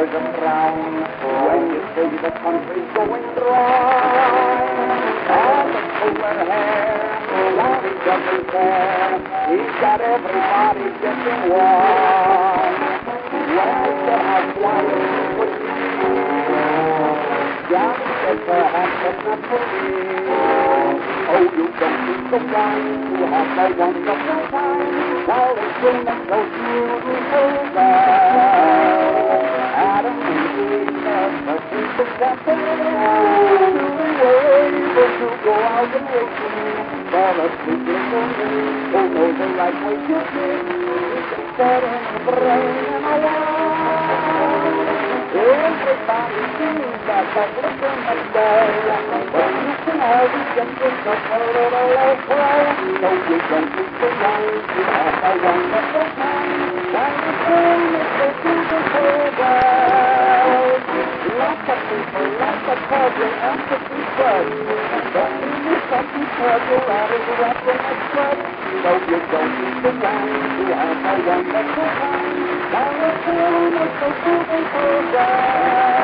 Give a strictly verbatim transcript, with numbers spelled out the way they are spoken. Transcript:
there's a frown when you see the country going dry. And the cooler hair, while he doesn't care, he's got everybody getting warm. Well, perhaps why would be Johnny said perhaps but not for me. Oh, you don't need the wine to have a wonderful time while they sing them so beautiful bells. Adam and Eve, the people got the world. We were able to go out and listen for a sweet little thing who knows the right way to sing. We can set in the brain and a while. Everybody sings that public in the day, but you can always get yourself a little less play. So you don't need to wine to have a wonderful time while you sing it so beautiful bells. Lots of people, lots of cordial and pretty buzz, but you need something cordial that is wrapped in a thread. So you don't need to wine to have a wonderful time while you sing it so beautiful bells.